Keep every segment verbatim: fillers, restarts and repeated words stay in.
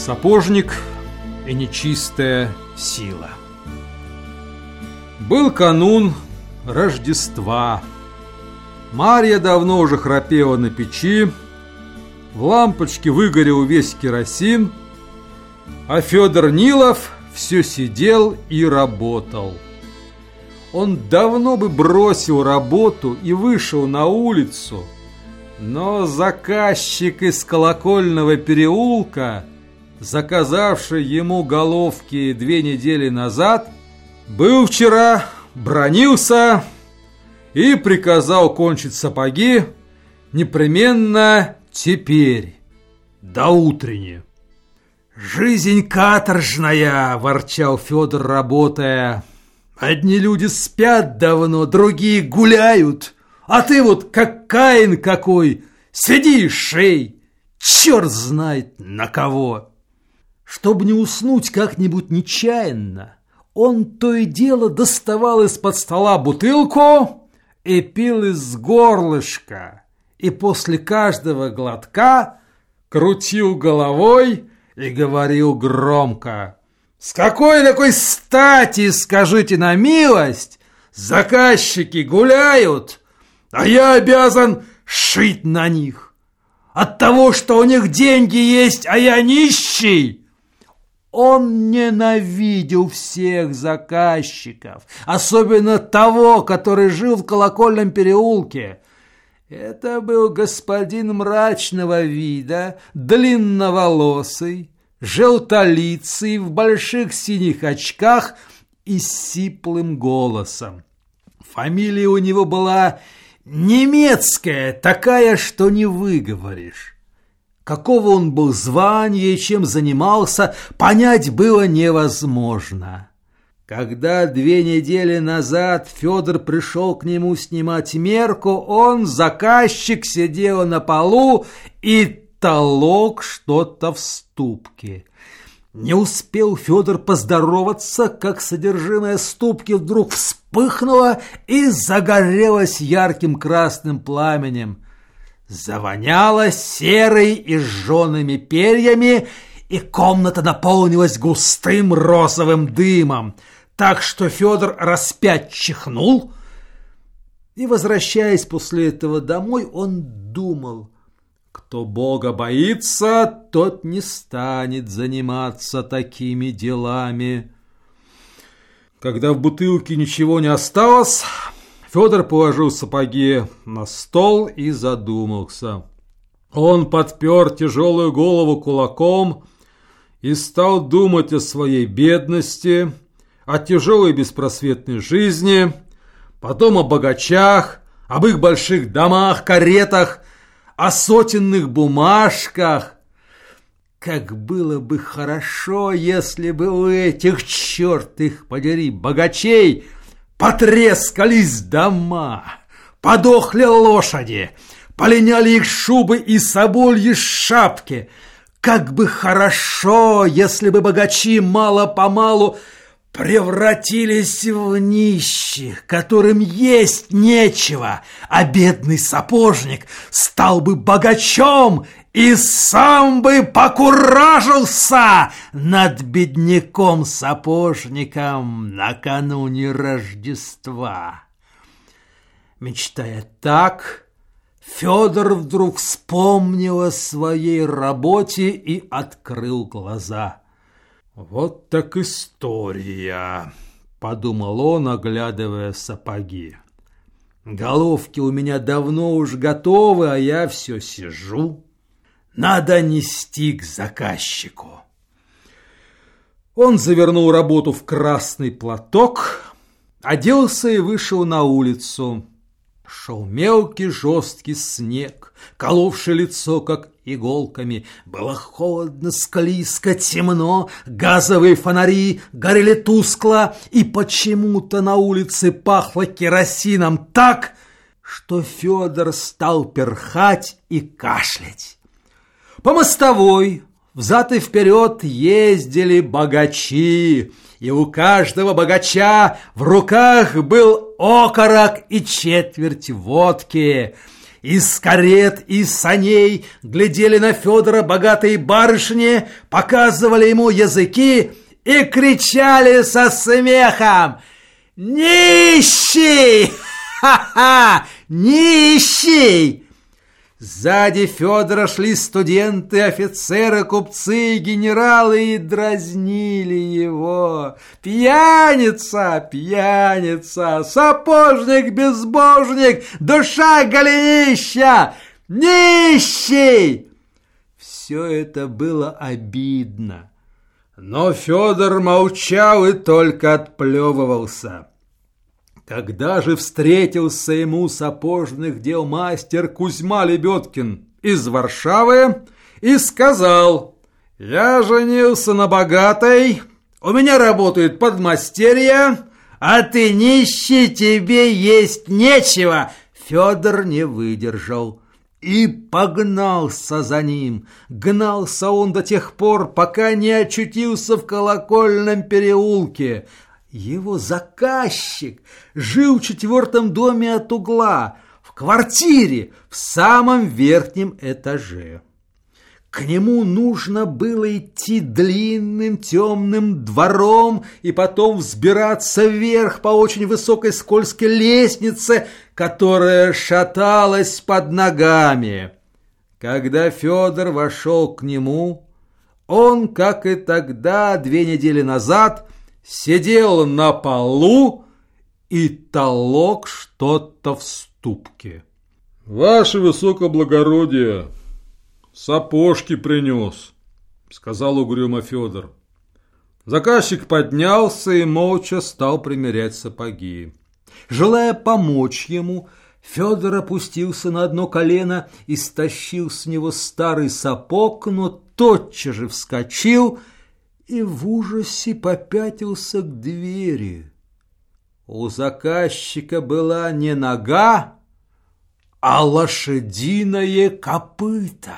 Сапожник и нечистая сила. Был канун Рождества. Марья давно уже храпела на печи, в лампочке выгорел весь керосин, а Федор Нилов все сидел и работал. Он давно бы бросил работу и вышел на улицу, но заказчик из Колокольного переулка, заказавший ему головки две недели назад, был вчера, бранился и приказал кончить сапоги непременно теперь, до утренни. «Жизнь каторжная!» – ворчал Федор, работая. «Одни люди спят давно, другие гуляют, а ты вот как Каин какой, сиди и шей, черт знает на кого!» Чтобы не уснуть как-нибудь нечаянно, он то и дело доставал из-под стола бутылку и пил из горлышка, и после каждого глотка крутил головой и говорил громко: «С какой такой стати, скажите на милость, заказчики гуляют, а я обязан шить на них? От того, что у них деньги есть, а я нищий?» Он ненавидел всех заказчиков, особенно того, который жил в Колокольном переулке. Это был господин мрачного вида, длинноволосый, желтолицый, в больших синих очках и с сиплым голосом. Фамилия у него была немецкая, такая, что не выговоришь. Какого он был звания и чем занимался, понять было невозможно. Когда две недели назад Федор пришел к нему снимать мерку, он, заказчик, сидел на полу и толок что-то в ступке. Не успел Федор поздороваться, как содержимое ступки вдруг вспыхнуло и загорелось ярким красным пламенем. Завоняло серой и жжеными перьями, и комната наполнилась густым розовым дымом, так что Федор распять чихнул. И, возвращаясь после этого домой, он думал: кто Бога боится, тот не станет заниматься такими делами. Когда в бутылке ничего не осталось, Федор положил сапоги на стол и задумался. Он подпер тяжелую голову кулаком и стал думать о своей бедности, о тяжелой беспросветной жизни, потом о богачах, об их больших домах, каретах, о сотенных бумажках. Как было бы хорошо, если бы у этих, черт их подери, богачей потрескались дома, подохли лошади, полиняли их шубы и собольи шапки. Как бы хорошо, если бы богачи мало-помалу превратились в нищих, которым есть нечего, а бедный сапожник стал бы богачом и сам бы покуражился над бедняком-сапожником накануне Рождества. Мечтая так, Федор вдруг вспомнил о своей работе и открыл глаза. «Вот так история», — подумал он, оглядывая сапоги. «Головки у меня давно уж готовы, а я все сижу. Надо нести к заказчику». Он завернул работу в красный платок, оделся и вышел на улицу. Шел мелкий жесткий снег, коловший лицо, как иголками. Было холодно, склизко, темно, газовые фонари горели тускло, и почему-то на улице пахло керосином так, что Федор стал перхать и кашлять. По мостовой взад и вперед ездили богачи, и у каждого богача в руках был окорок и четверть водки. Из карет и саней глядели на Федора богатые барышни, показывали ему языки и кричали со смехом: «Нищий! Ха-ха! Нищий!» Сзади Федора шли студенты, офицеры, купцы и генералы и дразнили его. «Пьяница! Пьяница! Сапожник-безбожник! Душа голенища! Нищий!» Все это было обидно. Но Федор молчал и только отплевывался. Когда же встретился ему сапожных дел мастер Кузьма Лебедкин из Варшавы и сказал: «Я женился на богатой, у меня работает подмастерье, а ты нищий, тебе есть нечего». Федор не выдержал и погнался за ним. Гнался он до тех пор, пока не очутился в Колокольном переулке. Его заказчик жил в четвертом доме от угла, в квартире в самом верхнем этаже. К нему нужно было идти длинным темным двором и потом взбираться вверх по очень высокой скользкой лестнице, которая шаталась под ногами. Когда Федор вошел к нему, он, как и тогда, две недели назад, сидел на полу и толок что-то в ступке. «Ваше высокоблагородие, сапожки принес», — сказал угрюмо Федор. Заказчик поднялся и молча стал примерять сапоги. Желая помочь ему, Федор опустился на одно колено и стащил с него старый сапог, но тотчас же вскочил и в ужасе попятился к двери. У заказчика была не нога, а лошадиное копыто.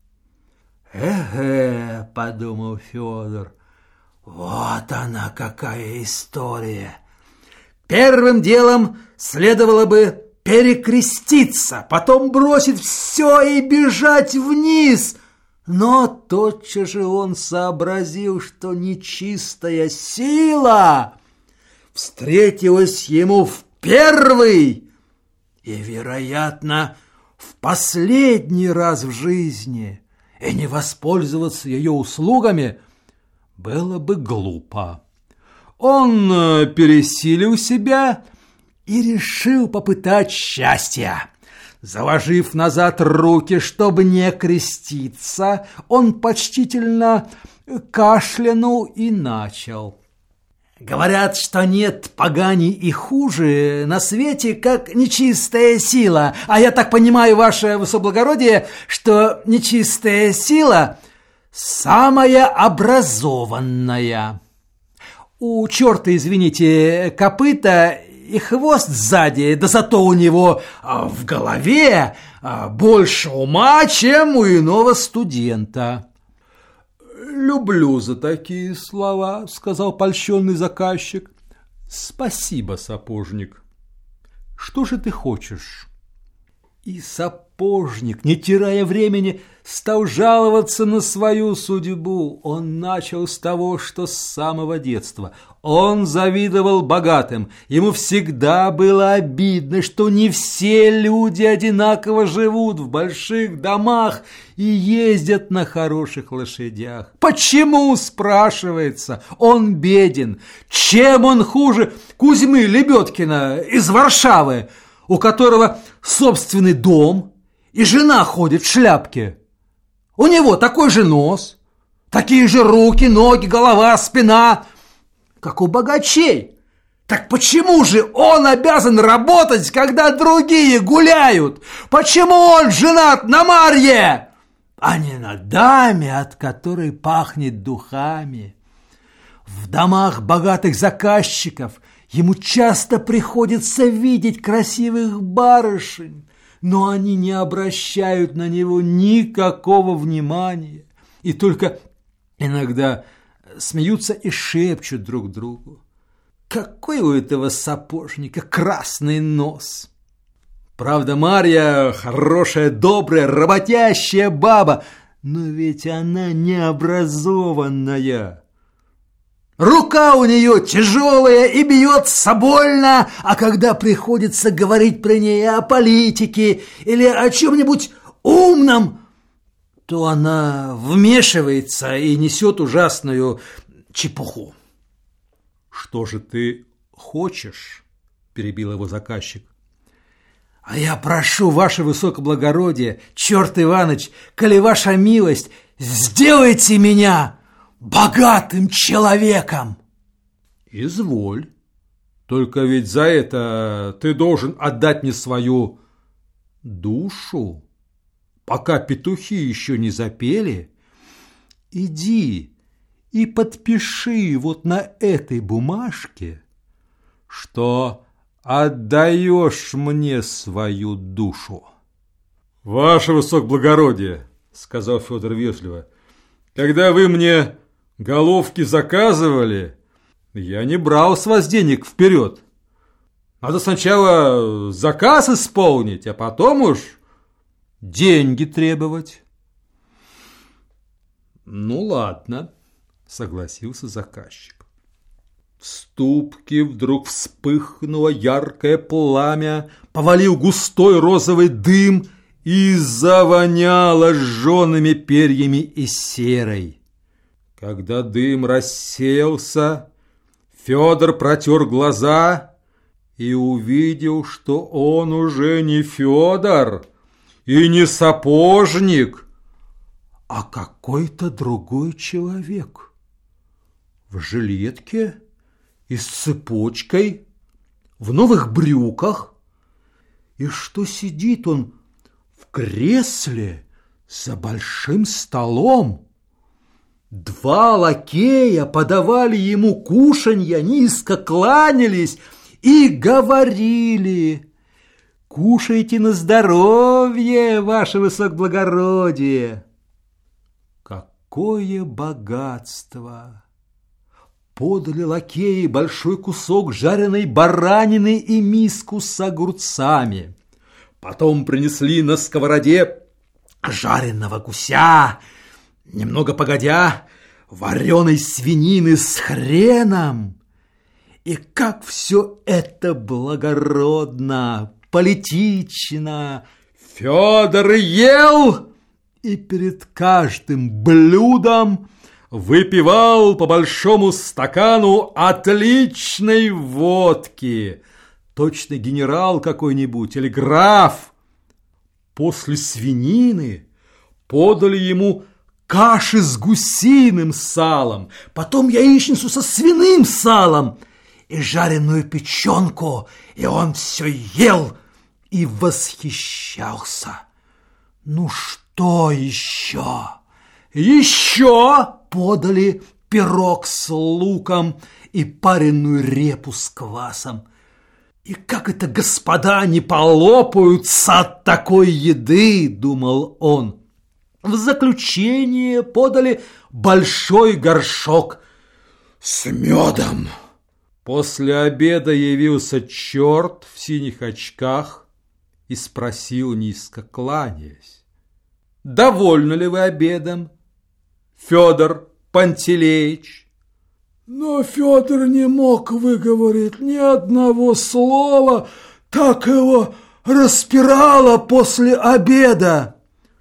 «Эге», — подумал Федор, — «вот она какая история! Первым делом следовало бы перекреститься, потом бросить все и бежать вниз». Но тотчас же он сообразил, что нечистая сила встретилась ему в первый и, вероятно, в последний раз в жизни, и не воспользоваться ее услугами было бы глупо. Он пересилил себя и решил попытать счастья. Заложив назад руки, чтобы не креститься, он почтительно кашлянул и начал: «Говорят, что нет поганей и хуже на свете, как нечистая сила. А я так понимаю, ваше высокоблагородие, что нечистая сила самая образованная. У черта, извините, копыта и хвост сзади, да зато у него в голове больше ума, чем у иного студента». «Люблю за такие слова», — сказал польщенный заказчик. «Спасибо, сапожник. Что же ты хочешь?» И сапожник, не теряя времени, стал жаловаться на свою судьбу. Он начал с того, что с самого детства он завидовал богатым. Ему всегда было обидно, что не все люди одинаково живут в больших домах и ездят на хороших лошадях. Почему, спрашивается, он беден? Чем он хуже Кузьмы Лебедкина из Варшавы, у которого собственный дом и жена ходит в шляпке? У него такой же нос, такие же руки, ноги, голова, спина, как у богачей. Так почему же он обязан работать, когда другие гуляют? Почему он женат на Марье, а не на даме, от которой пахнет духами? В домах богатых заказчиков ему часто приходится видеть красивых барышень, но они не обращают на него никакого внимания и только иногда смеются и шепчут друг другу: «Какой у этого сапожника красный нос!» Правда, Марья хорошая, добрая, работящая баба, но ведь она необразованная. Рука у нее тяжелая и бьется больно, а когда приходится говорить при ней о политике или о чем-нибудь умном, то она вмешивается и несет ужасную чепуху. «Что же ты хочешь?» – перебил его заказчик. «А я прошу, ваше высокоблагородие, черт Иваныч, коли ваша милость, сделайте меня богатым человеком!» «Изволь, только ведь за это ты должен отдать мне свою душу, пока петухи еще не запели. Иди и подпиши вот на этой бумажке, что отдаешь мне свою душу». «Ваше высокоблагородие, — сказал Федор вежливо, — когда вы мне головки заказывали, я не брал с вас денег вперед. Надо сначала заказ исполнить, а потом уж деньги требовать». «Ну ладно, — согласился заказчик. В ступке вдруг вспыхнуло яркое пламя, повалил густой розовый дым и завоняло жжеными перьями и серой. Когда дым рассеялся, Федор протер глаза и увидел, что он уже не Федор и не сапожник, а какой-то другой человек. В жилетке и с цепочкой, в новых брюках, и что сидит он в кресле за большим столом. Два лакея подавали ему кушанья, низко кланялись и говорили: «Кушайте на здоровье, ваше высокоблагородие!» Какое богатство! Подали лакеи большой кусок жареной баранины и миску с огурцами. Потом принесли на сковороде жареного гуся, немного погодя, вареной свинины с хреном. И как все это благородно, политично! Федор ел и перед каждым блюдом выпивал по большому стакану отличной водки. Точно генерал какой-нибудь или граф. После свинины подали ему каши с гусиным салом, потом яичницу со свиным салом и жареную печенку, и он все ел и восхищался. Ну что еще? Еще подали пирог с луком и пареную репу с квасом. И как это господа не полопаются от такой еды, думал он. В заключение подали большой горшок с медом. После обеда явился черт в синих очках и спросил, низко кланяясь: «Довольны ли вы обедом, Федор Пантелеич?» Но Федор не мог выговорить ни одного слова, так его распирало после обеда.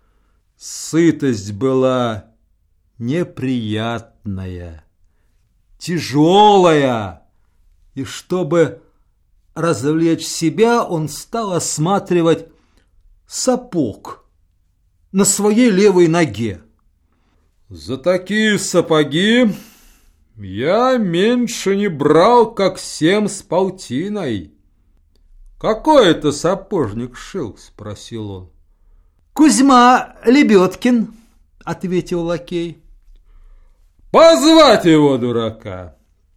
Сытость была неприятная, тяжелая, и чтобы развлечь себя, он стал осматривать сапог на своей левой ноге. «За такие сапоги я меньше не брал, как семь с полтиной». «Какой это сапожник шил?» – спросил он. «Кузьма Лебедкин», – ответил лакей. «Позвать его, дурака!»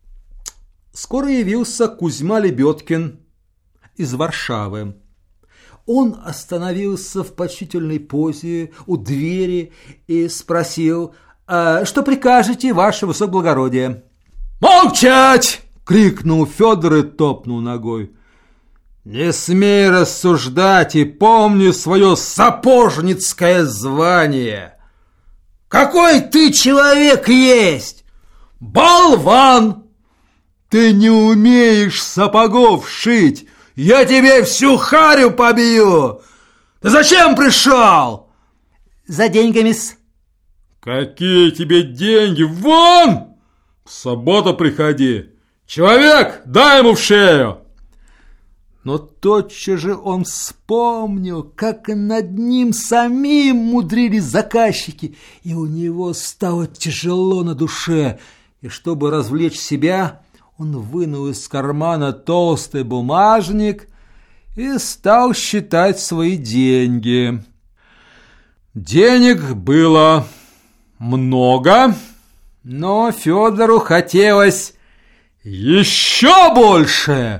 Скоро явился Кузьма Лебедкин из Варшавы. Он остановился в почтительной позе у двери и спросил: «А что прикажете, ваше высокоблагородие?» «Молчать!» — крикнул Федор и топнул ногой. Не смей рассуждать и помни свое сапожницкое звание. Какой ты человек есть? Болван! Ты не умеешь сапогов шить. Я тебе всю харю побью. Ты зачем пришел? За деньгами-с. Какие тебе деньги? Вон! В субботу приходи. Человек, дай ему в шею. Но тотчас же он вспомнил, как над ним самим мудрили заказчики, и у него стало тяжело на душе, и чтобы развлечь себя, он вынул из кармана толстый бумажник и стал считать свои деньги. Денег было много, но Федору хотелось еще больше.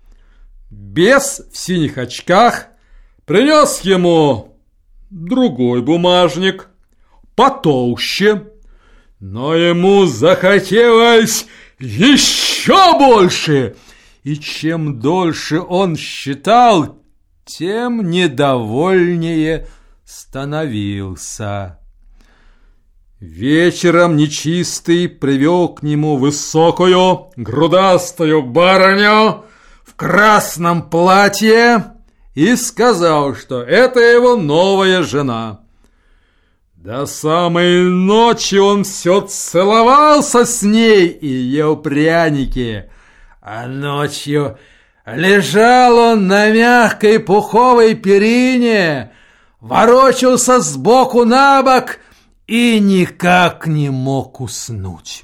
Бес в синих очках принес ему другой бумажник, потолще, но ему захотелось еще больше, и чем дольше он считал, тем недовольнее становился. Вечером нечистый привел к нему высокую, грудастую барыню в красном платье и сказал, что это его новая жена. До самой ночи он все целовался с ней и ел пряники, а ночью лежал он на мягкой пуховой перине, ворочался сбоку на бок и никак не мог уснуть.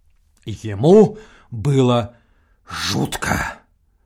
Ему было жутко.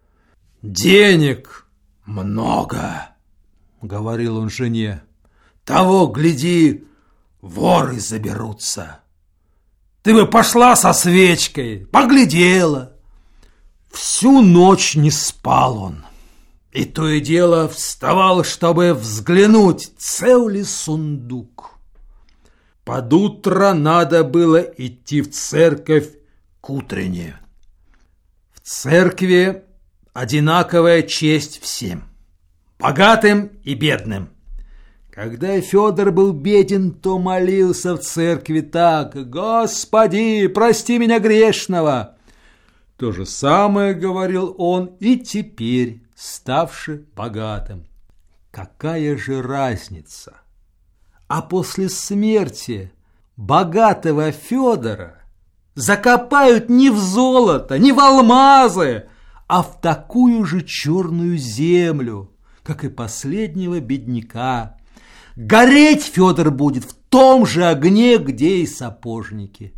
«Денег много», — говорил он жене. «Того, гляди, воры заберутся. Ты бы пошла со свечкой, поглядела». Всю ночь не спал он, и то и дело вставал, чтобы взглянуть, цел ли сундук. Под утро надо было идти в церковь к утренне. В церкви одинаковая честь всем, богатым и бедным. Когда Федор был беден, то молился в церкви так: «Господи, прости меня грешного!» То же самое говорил он и теперь, ставший богатым. Какая же разница? А после смерти богатого Федора закопают не в золото, не в алмазы, а в такую же черную землю, как и последнего бедняка. Гореть Федор будет в том же огне, где и сапожники.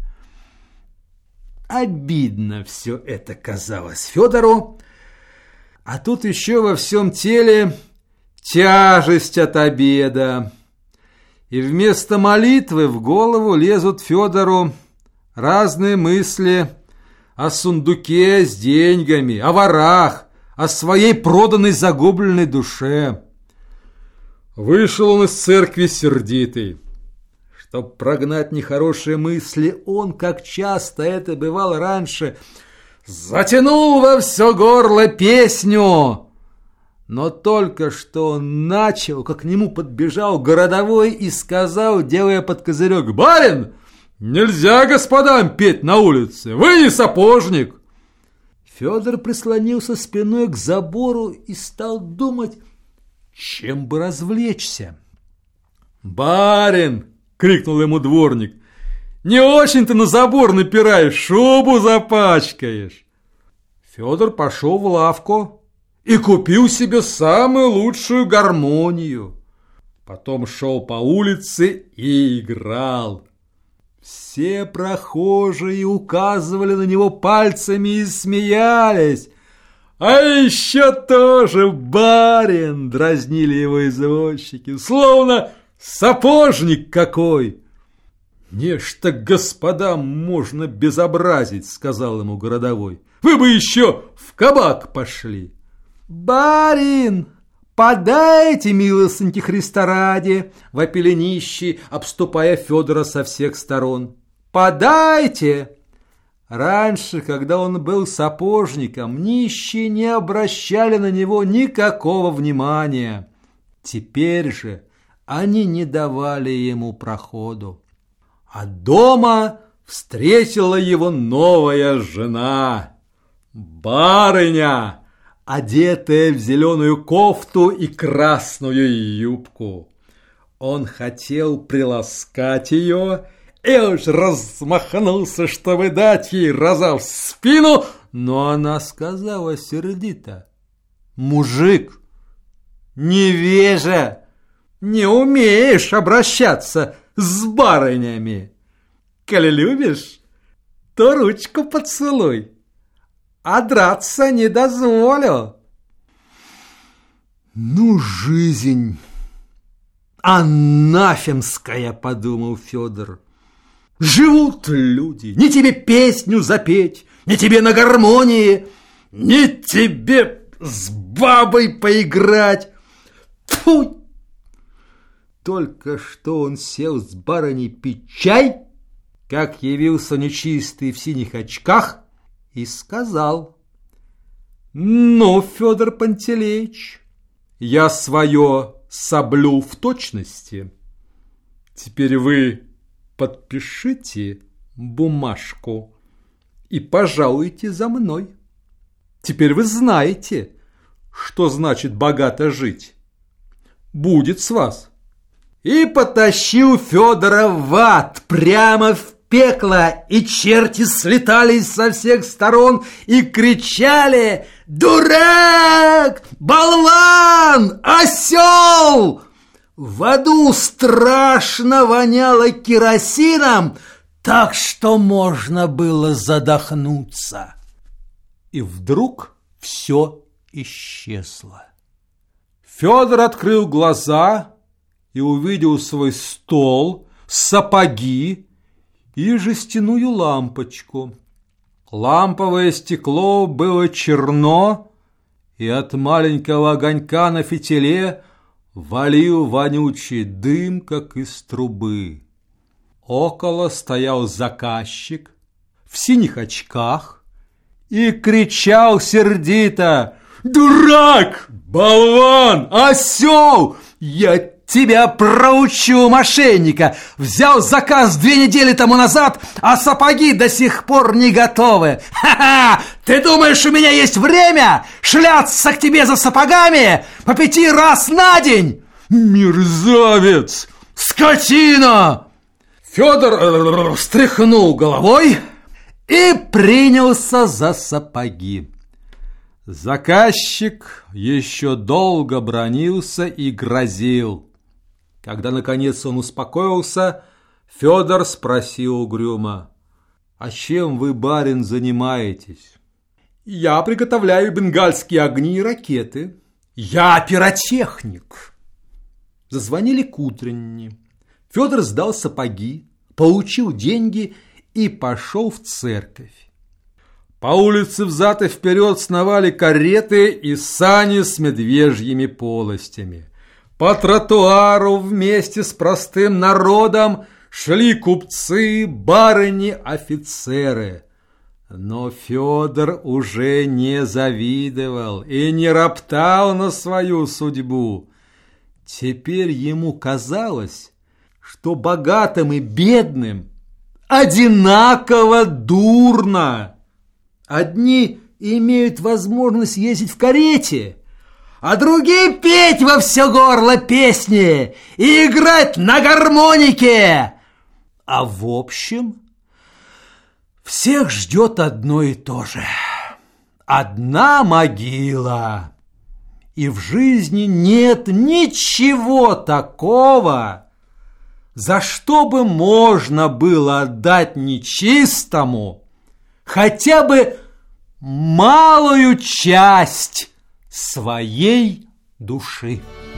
Обидно все это казалось Федору, а тут еще во всем теле тяжесть от обеда. И вместо молитвы в голову лезут Федору разные мысли о сундуке с деньгами, о ворах, о своей проданной загубленной душе. Вышел он из церкви сердитый. Чтоб прогнать нехорошие мысли, он, как часто это бывало раньше, затянул во все горло песню. Но только что он начал, как к нему подбежал городовой и сказал, делая под козырек: «Барин, нельзя господам петь на улице, вы не сапожник!» Федор прислонился спиной к забору и стал думать, чем бы развлечься. «Барин!» — крикнул ему дворник. «Не очень ты на забор напираешь, шубу запачкаешь!» Федор пошел в лавку и купил себе самую лучшую гармонию. Потом шел по улице и играл. Все прохожие указывали на него пальцами и смеялись. «А еще тоже барин!» — дразнили его извозчики, словно сапожник какой. «Нечто господам можно безобразить», — сказал ему городовой. «Вы бы еще в кабак пошли». «Барин, подайте, милостыньки Христа ради!» — вопили нищие, обступая Федора со всех сторон. «Подайте!» Раньше, когда он был сапожником, нищие не обращали на него никакого внимания. Теперь же они не давали ему проходу. А дома встретила его новая жена, барыня, одетая в зеленую кофту и красную юбку. Он хотел приласкать ее и уж размахнулся, чтобы дать ей раза в спину, но она сказала сердито: «Мужик, невежа, не умеешь обращаться с барынями. Коли любишь, то ручку поцелуй, а драться не дозволю». «Ну, жизнь анафемская», — подумал Федор. «Живут люди, ни тебе песню запеть, ни тебе на гармонии, ни тебе с бабой поиграть. Тьфу!» Только что он сел с барыней пить чай, как явился нечистый в синих очках и сказал: «Ну, Федор Пантелеич, я свое соблю в точности. Теперь вы подпишите бумажку и пожалуйте за мной. Теперь вы знаете, что значит богато жить. Будет с вас». И потащил Федора в ад, прямо в пекло, и черти слетались со всех сторон и кричали: «Дурак! Болван! Осел!» В аду страшно воняло керосином, так что можно было задохнуться. И вдруг все исчезло. Федор открыл глаза и увидел свой стол, сапоги и жестяную лампочку. Ламповое стекло было черно, и от маленького огонька на фитиле валил вонючий дым, как из трубы. Около стоял заказчик в синих очках и кричал сердито: «Дурак! Болван! Осел! Я тебя проучу, мошенника! Взял заказ две недели тому назад, а сапоги до сих пор не готовы! Ха-ха! Ты думаешь, у меня есть время шляться к тебе за сапогами по пяти раз на день? Мерзавец! Скотина!» Федор встряхнул головой и принялся за сапоги. Заказчик еще долго бранился и грозил. Когда, наконец, он успокоился, Федор спросил угрюмо: «А чем вы, барин, занимаетесь?» «Я приготовляю бенгальские огни и ракеты. Я пиротехник». Зазвонили к утренне. Федор сдал сапоги, получил деньги и пошел в церковь. По улице взад и вперед сновали кареты и сани с медвежьими полостями. По тротуару вместе с простым народом шли купцы, барыни, офицеры. Но Федор уже не завидовал и не роптал на свою судьбу. Теперь ему казалось, что богатым и бедным одинаково дурно. Одни имеют возможность ездить в карете, а другие петь во все горло песни и играть на гармонике. А в общем, всех ждет одно и то же. Одна могила. И в жизни нет ничего такого, за что бы можно было отдать нечистому хотя бы малую часть своей души.